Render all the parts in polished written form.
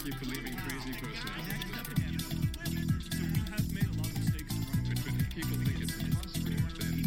keep believing crazy person. So we have made a lot of mistakes along the way. But if people think it's impossible, then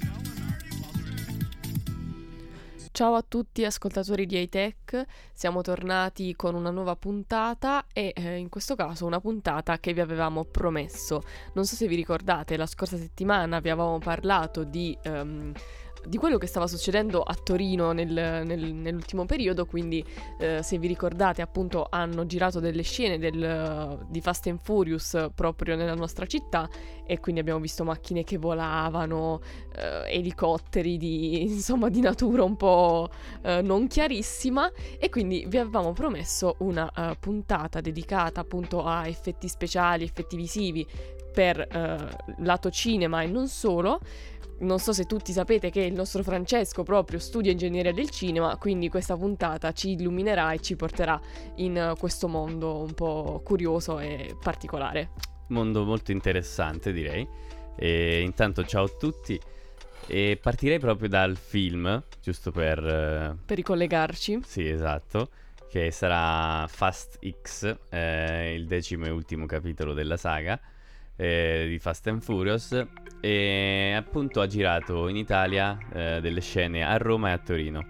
Ciao a tutti ascoltatori di high-tech, siamo tornati con una nuova puntata e in questo caso una puntata che vi avevamo promesso. Non so se vi ricordate, la scorsa settimana vi avevamo parlato di quello che stava succedendo a Torino nell'ultimo periodo, quindi se vi ricordate appunto hanno girato delle scene di Fast and Furious proprio nella nostra città e quindi abbiamo visto macchine che volavano, elicotteri di natura un po' non chiarissima, e quindi vi avevamo promesso una puntata dedicata appunto a effetti speciali, effetti visivi per lato cinema e non solo. Non so se tutti sapete che il nostro Francesco proprio studia ingegneria del cinema, quindi questa puntata ci illuminerà e ci porterà in questo mondo un po' curioso e particolare. Mondo molto interessante, direi. E intanto ciao a tutti. E partirei proprio dal film, giusto per ricollegarci. Sì, esatto, che sarà Fast X, il 10º e ultimo capitolo della saga di Fast and Furious, e appunto ha girato in Italia delle scene a Roma e a Torino.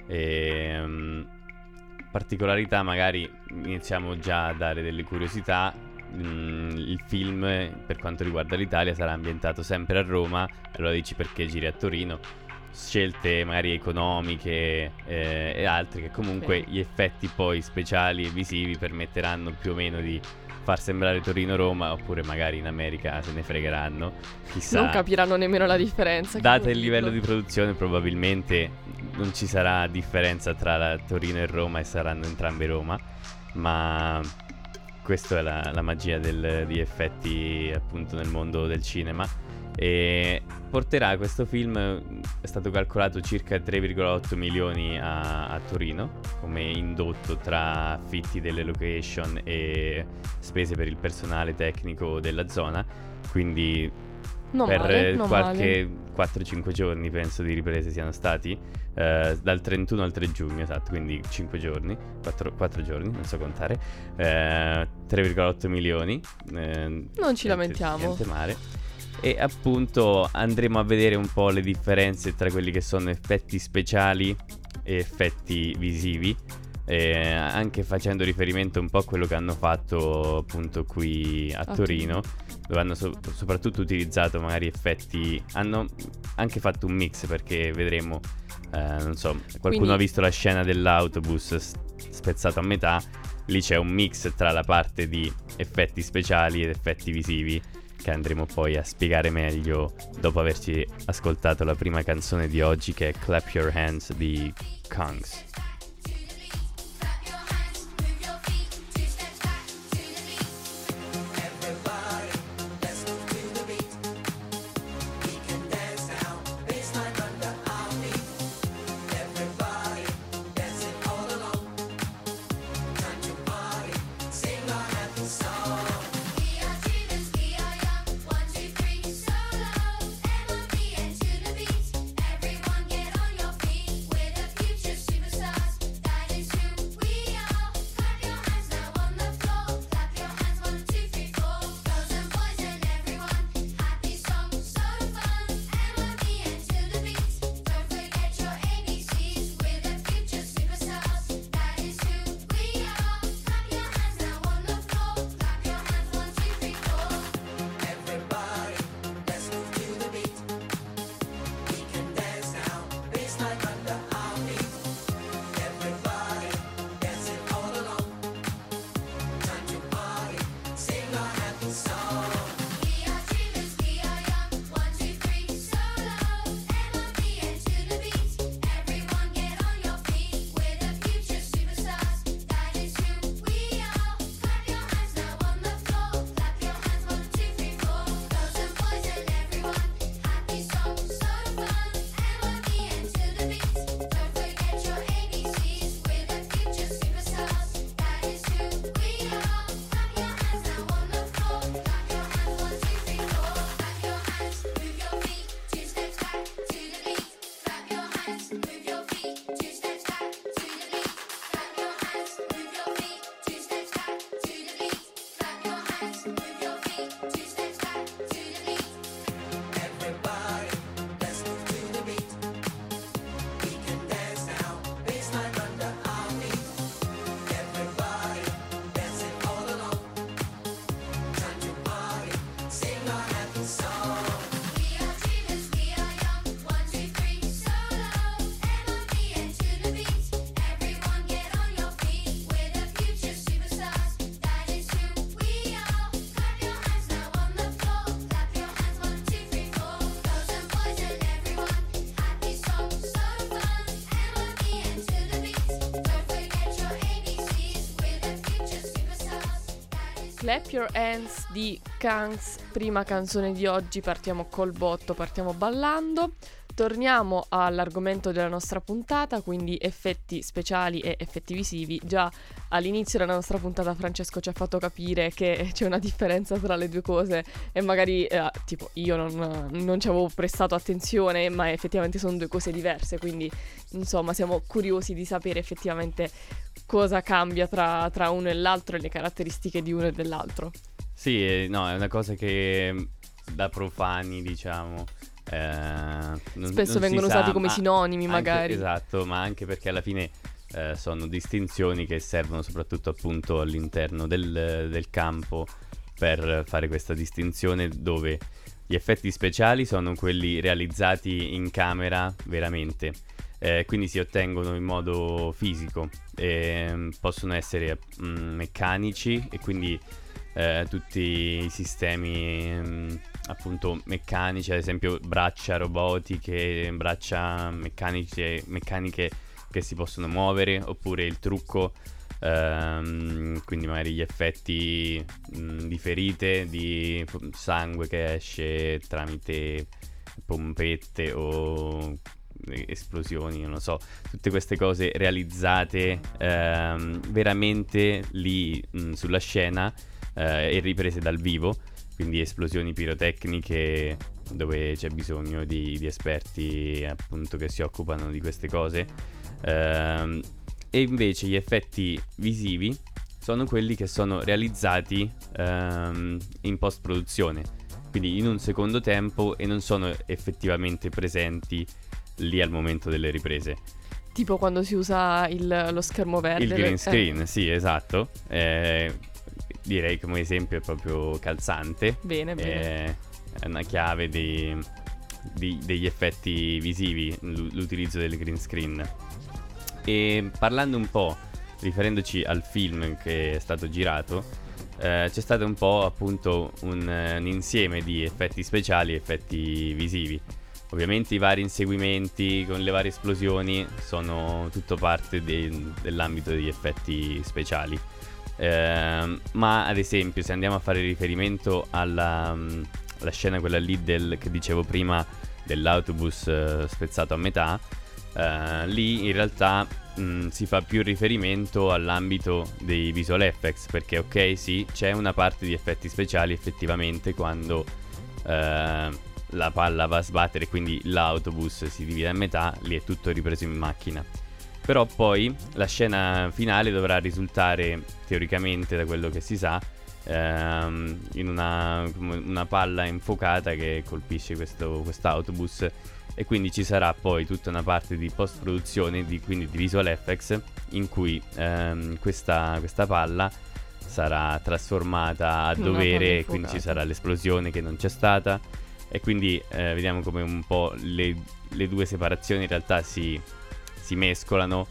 Particolarità, magari iniziamo già a dare delle curiosità. Il film, per quanto riguarda l'Italia, sarà ambientato sempre a Roma. Allora dici, perché giri a Torino? Scelte magari economiche e altre, che comunque gli effetti poi speciali e visivi permetteranno più o meno di far sembrare Torino-Roma, oppure magari in America se ne fregheranno, chissà. Non capiranno nemmeno la differenza. Dato il livello di produzione, probabilmente non ci sarà differenza tra Torino e Roma e saranno entrambe Roma, ma questa è la magia di effetti appunto nel mondo del cinema. E porterà, questo film è stato calcolato circa 3,8 milioni a Torino come indotto tra affitti delle location e spese per il personale tecnico della zona, quindi qualche 4-5 giorni penso di riprese siano stati, dal 31 al 3 giugno, esatto, quindi 5 giorni, 4 giorni, non so contare, 3,8 milioni, non ci lamentiamo, niente male. E appunto andremo a vedere un po' le differenze tra quelli che sono effetti speciali e effetti visivi, anche facendo riferimento un po' a quello che hanno fatto appunto qui a Torino, dove hanno soprattutto utilizzato magari effetti, hanno anche fatto un mix, perché vedremo, non so, qualcuno ha visto la scena dell'autobus spezzato a metà. Lì c'è un mix tra la parte di effetti speciali ed effetti visivi, che andremo poi a spiegare meglio dopo averci ascoltato la prima canzone di oggi, che è Clap Your Hands di Kongs. Everyone get on your feet, we're the future superstars. Clap Your Hands di Kangs, prima canzone di oggi, partiamo col botto, partiamo ballando. Torniamo all'argomento della nostra puntata, quindi effetti speciali e effetti visivi. Già all'inizio della nostra puntata Francesco ci ha fatto capire che c'è una differenza tra le due cose e magari tipo io non ci avevo prestato attenzione, ma effettivamente sono due cose diverse, quindi insomma siamo curiosi di sapere effettivamente cosa cambia tra uno e l'altro e le caratteristiche di uno e dell'altro. Sì, no, è una cosa che da profani, diciamo, spesso vengono usati come sinonimi, magari. Esatto, ma anche perché alla fine sono distinzioni che servono soprattutto appunto all'interno del campo per fare questa distinzione, dove gli effetti speciali sono quelli realizzati in camera veramente, quindi si ottengono in modo fisico, possono essere meccanici e quindi tutti i sistemi appunto meccanici, ad esempio braccia robotiche, braccia meccaniche che si possono muovere, oppure il trucco, quindi magari gli effetti di ferite, di sangue che esce tramite pompette o esplosioni, non lo so, tutte queste cose realizzate veramente lì sulla scena e riprese dal vivo, quindi esplosioni pirotecniche dove c'è bisogno di esperti appunto che si occupano di queste cose, e invece gli effetti visivi sono quelli che sono realizzati in post produzione, quindi in un secondo tempo, e non sono effettivamente presenti lì al momento delle riprese. Tipo quando si usa lo schermo verde. Il green screen, sì, esatto. Direi come esempio è proprio calzante. Bene. È una chiave degli effetti visivi, l'utilizzo del green screen. E parlando un po', riferendoci al film che è stato girato, c'è stato un po' appunto un insieme di effetti speciali e effetti visivi. Ovviamente i vari inseguimenti con le varie esplosioni sono tutto parte dell'ambito degli effetti speciali. Ma ad esempio, se andiamo a fare riferimento alla scena quella lì che dicevo prima, dell'autobus spezzato a metà, lì in realtà si fa più riferimento all'ambito dei visual effects, perché ok, sì, c'è una parte di effetti speciali effettivamente quando la palla va a sbattere, quindi l'autobus si divide a metà, lì è tutto ripreso in macchina. Però poi la scena finale dovrà risultare, teoricamente, da quello che si sa, in una palla infuocata che colpisce quest'autobus, e quindi ci sarà poi tutta una parte di post produzione, quindi di visual effects, in cui questa palla sarà trasformata a dovere, e quindi ci sarà l'esplosione che non c'è stata, e quindi vediamo come un po' le due separazioni in realtà si mescolano,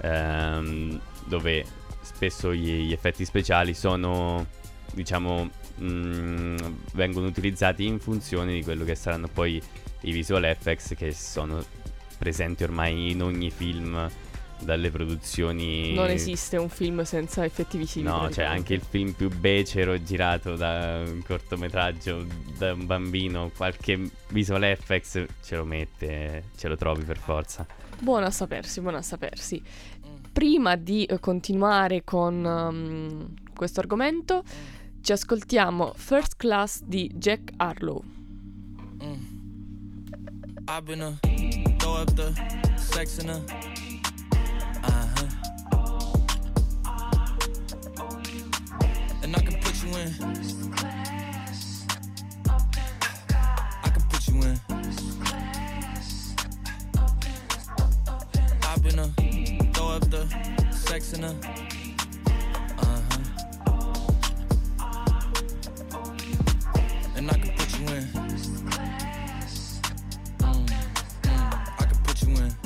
dove spesso gli effetti speciali sono, diciamo, vengono utilizzati in funzione di quello che saranno poi i visual effects, che sono presenti ormai in ogni film, dalle produzioni. Non esiste un film senza effetti visivi. No, cioè anche il film più becero girato da un cortometraggio da un bambino, qualche visual effects ce lo mette, ce lo trovi per forza. Buono a sapersi. Prima di continuare con questo argomento, ci ascoltiamo First Class di Jack Harlow. I've been throw up the sex in a and I can put you in. I can put you in. I've been throw up the sex in a and I can put you in. I can put you in.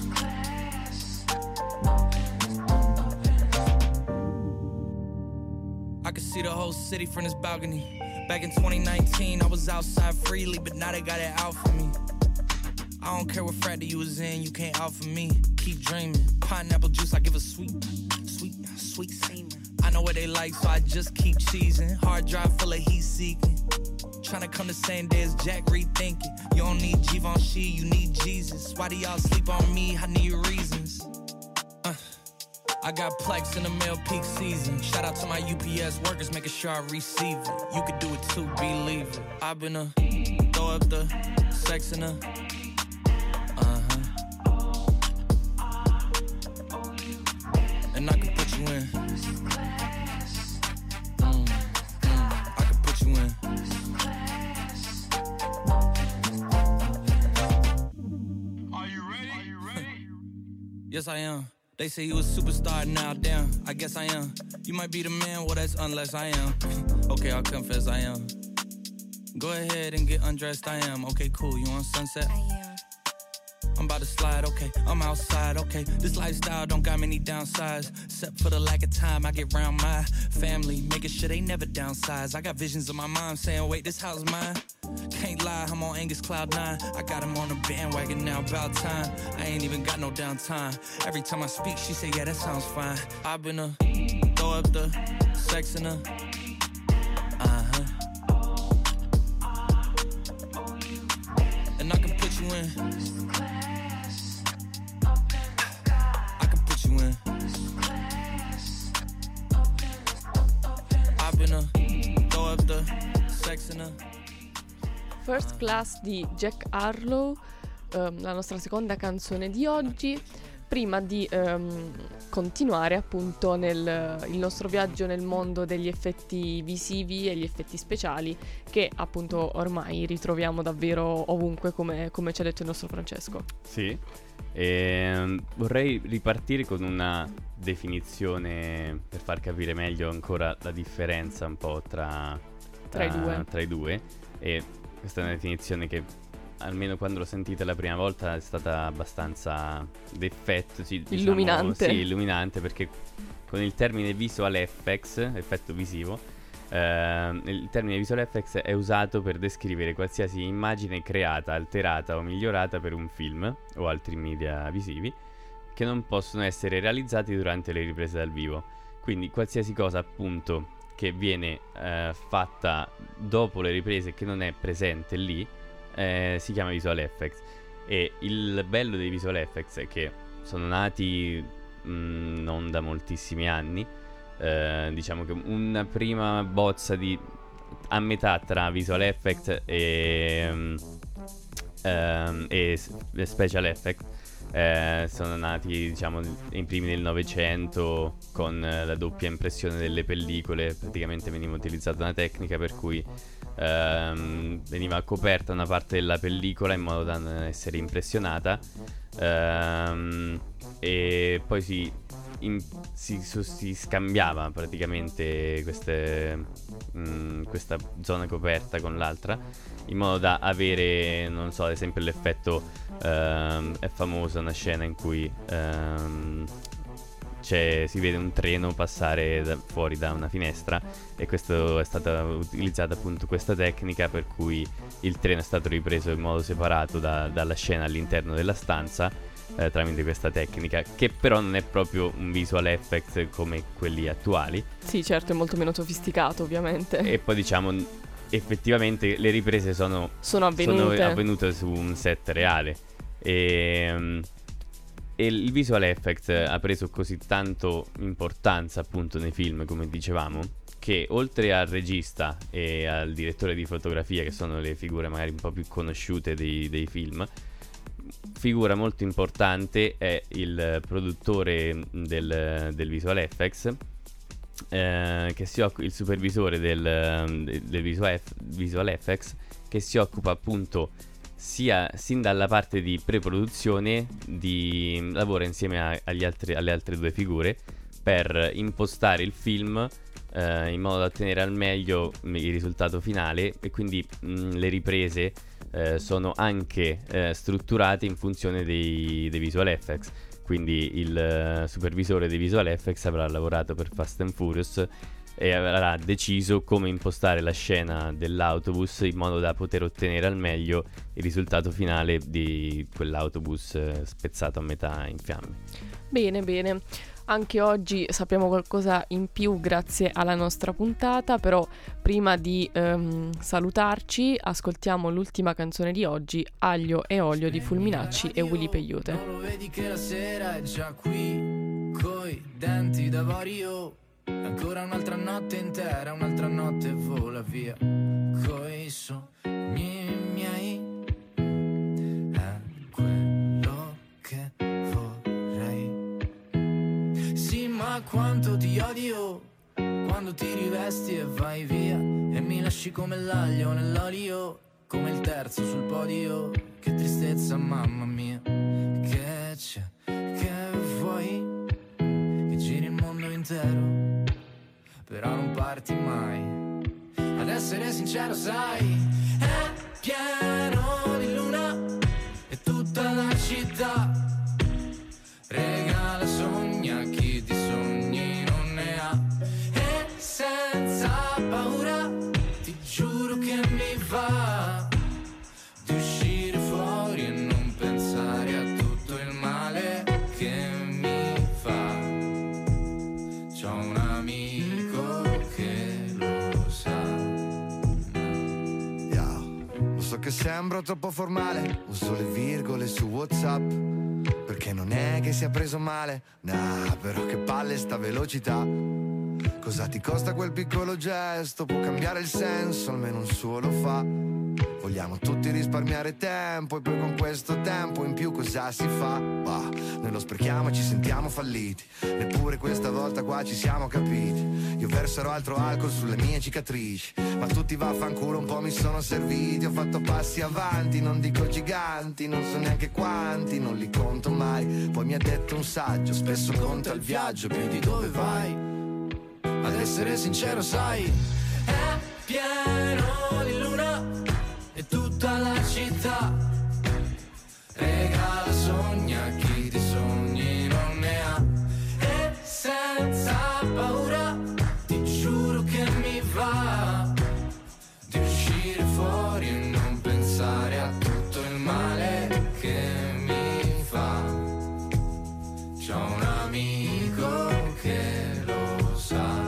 I can see the whole city from this balcony. Back in 2019, I was outside freely, but now they got it out for me. I don't care what frat that you was in, you can't out for me. Keep dreaming. Pineapple juice, I give a sweet semen. I know what they like, so I just keep cheesing. Hard drive full of heat seeking. Tryna come the same day as Jack, rethinking. You don't need Givenchy, you need Jesus. Why do y'all sleep on me? I need reasons. I got Plex in the mail peak season. Shout out to my UPS workers, making sure I receive it. You could do it too, believe it. I've been throw up the sex in a and I can put you in. I can put you in. Are you ready? Yes, I am. They say you a superstar now, damn, I guess I am. You might be the man, well that's unless I am. Okay, I'll confess I am. Go ahead and get undressed, I am. Okay, cool, you on Sunset? I am. I'm about to slide, okay, I'm outside, okay. This lifestyle don't got many downsides. Except for the lack of time I get around my family, making sure they never downsize. I got visions of my mom saying, wait, this house mine. Can't lie, I'm on Angus Cloud 9. I got him on a bandwagon now, about time. I ain't even got no downtime. Every time I speak, she say, yeah, that sounds fine. I've been throw up the sex in a and I can put you in. I can put you in. I've been throw up the sex in a First Class di Jack Harlow, la nostra seconda canzone di oggi. Prima di continuare appunto il nostro viaggio nel mondo degli effetti visivi e gli effetti speciali, che appunto ormai ritroviamo davvero ovunque, come ci ha detto il nostro Francesco. Sì, vorrei ripartire con una definizione per far capire meglio ancora la differenza un po' tra i due. E questa è una definizione che almeno quando l'ho sentita la prima volta è stata abbastanza d'effetto, illuminante. Sì, illuminante, perché con il termine visual effects, effetto visivo, il termine visual effects è usato per descrivere qualsiasi immagine creata, alterata o migliorata per un film o altri media visivi che non possono essere realizzati durante le riprese dal vivo. Quindi qualsiasi cosa appunto che viene fatta dopo le riprese e che non è presente lì si chiama visual effects. E il bello dei visual effects è che sono nati non da moltissimi anni. Diciamo che una prima bozza a metà tra visual effect e special effect sono nati, diciamo, in primi del Novecento con la doppia impressione delle pellicole. Praticamente veniva utilizzata una tecnica per cui veniva coperta una parte della pellicola in modo da non essere impressionata, e poi si scambiava praticamente questa zona coperta con l'altra, in modo da avere, non so, ad esempio l'effetto è famosa una scena in cui si vede un treno passare fuori da una finestra, e questo è stata utilizzata appunto questa tecnica per cui il treno è stato ripreso in modo separato dalla scena all'interno della stanza, tramite questa tecnica, che però non è proprio un visual effect come quelli attuali. Sì, certo, è molto meno sofisticato ovviamente. E poi diciamo effettivamente le riprese sono avvenute su un set reale, e il visual effect ha preso così tanto importanza appunto nei film, come dicevamo, che oltre al regista e al direttore di fotografia, che sono le figure magari un po' più conosciute dei film, figura molto importante è il produttore del visual effects, che il supervisore del visual effects, che si occupa appunto sin dalla parte di pre-produzione, lavora insieme alle altre due figure per impostare il film in modo da ottenere al meglio il risultato finale, e quindi le riprese sono anche strutturate in funzione dei visual effects. Quindi il supervisore dei visual effects avrà lavorato per Fast and Furious e avrà deciso come impostare la scena dell'autobus in modo da poter ottenere al meglio il risultato finale di quell'autobus spezzato a metà in fiamme. Bene, bene. Anche oggi sappiamo qualcosa in più grazie alla nostra puntata, però prima di salutarci ascoltiamo l'ultima canzone di oggi, Aglio e olio di Fulminacci e Willy Peyote. Non lo vedi che la sera è già qui, coi denti d'avorio, ancora un'altra notte intera, un'altra notte vola via, coi sogni miei, è quello che vorrei. Sì, ma quanto ti odio quando ti rivesti e vai via, e mi lasci come l'aglio nell'olio, come il terzo sul podio. Che tristezza, mamma mia, che c'è, che vuoi, che giri il mondo intero, però non parti mai. Ad essere sincero, sai, è pieno di luna e tutta la città regala sogni a chi di sogni non ne ha. E senza paura ti giuro che mi va di uscire fuori e non pensare a tutto il male che mi fa. C'ho un amico che lo sa. Lo so che sembro troppo formale, uso le virgole su WhatsApp, perché non è che sia preso male, nah, però che palle sta velocità. Cosa ti costa quel piccolo gesto? Può cambiare il senso, almeno un suo lo fa. Vogliamo tutti risparmiare tempo, e poi con questo tempo in più cosa si fa? Bah, noi lo sprechiamo e ci sentiamo falliti, neppure questa volta qua ci siamo capiti. Io verserò altro alcol sulle mie cicatrici, ma tutti vaffanculo un po' mi sono serviti. Ho fatto passi avanti, non dico giganti, non so neanche quanti, non li conto mai. Poi mi ha detto un saggio, spesso conta il viaggio più di dove vai. Ad essere sincero, sai, è pieno di luna e tutta la città regala sogni a chi di sogni non ne ha. E senza paura ti giuro che mi va di uscire fuori e non pensare a tutto il male che mi fa. C'ho un amico che lo sa.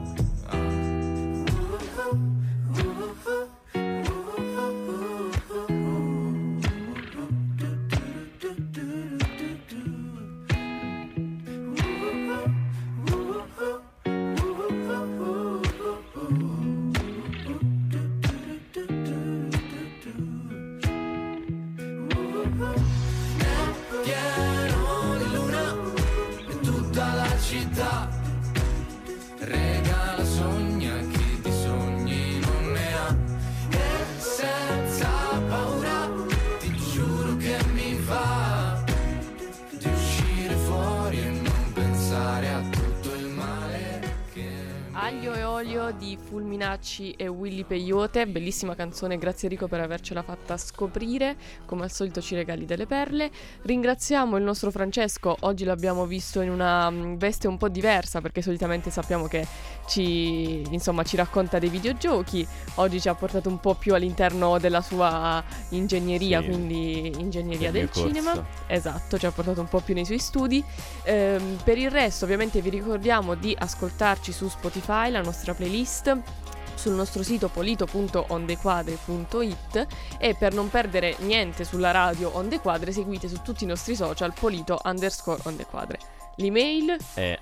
Pieno di luna e tutta la città regala sogni a chi di sogni non ne ha. E senza paura ti giuro che mi va di uscire fuori e non pensare a tutto il male che Aglio e olio di Fulminacci e Willy Peyote, bellissima canzone, grazie Enrico per avercela fatta scoprire, come al solito ci regali delle perle. Ringraziamo il nostro Francesco, oggi l'abbiamo visto in una veste un po' diversa, perché solitamente sappiamo che ci racconta dei videogiochi, oggi ci ha portato un po' più all'interno della sua ingegneria, Sì, quindi ingegneria del corso. cinema. Esatto, ci ha portato un po' più nei suoi studi. Per il resto ovviamente vi ricordiamo di ascoltarci su Spotify, la nostra playlist, sul nostro sito polito.ondequadre.it, e per non perdere niente sulla radio Onde Quadre seguite su tutti i nostri social polito_ondequadre. L'email È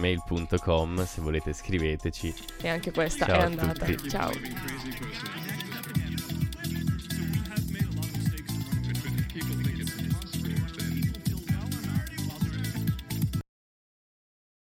hightechoq@gmail.com, se volete scriveteci. e anche questa Ciao è a andata. tutti. Ciao. Crazy person.